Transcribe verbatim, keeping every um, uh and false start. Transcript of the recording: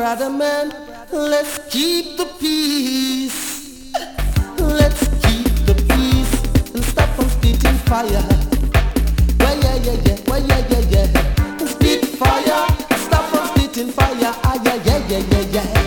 brother man, let's keep the peace. Let's keep the peace and stop on spitting fire. Well, yeah, yeah, yeah, well, yeah, yeah, yeah. Spit fire, stop on spitting fire. Ah, yeah, yeah, yeah, yeah, yeah.